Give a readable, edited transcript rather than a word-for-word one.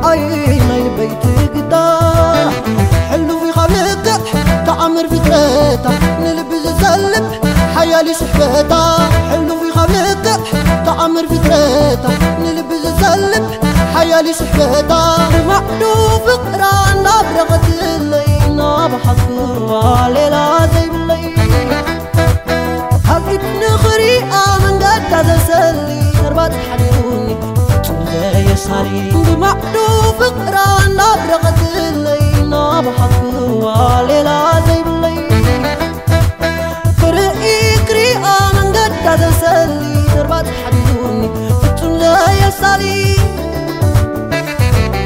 أي ما البيت قدا حلو في خبلك تعمر في تريتا نلبس الزلب حيالي صحبتا حلو في خبلك تعمر في تريتا نلبس الزلب حيالي صحبتا معدو فقران نابرغت اللي نابحثوا ليلة زي بالليل هبت نخري آمن قد تسلي نربط حدوني تنزي يساري بمعدو فقران نابرغت